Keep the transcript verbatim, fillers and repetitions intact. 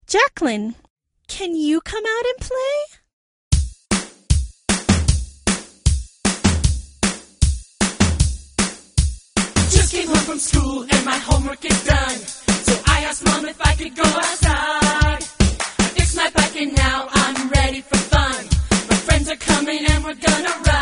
Jacqueline, can you come out and play? Just came home from school and my homework is done. So I asked Mom if I could go outside. I fixed my bike and now I'm ready for fun. My friends are coming and we're gonna ride.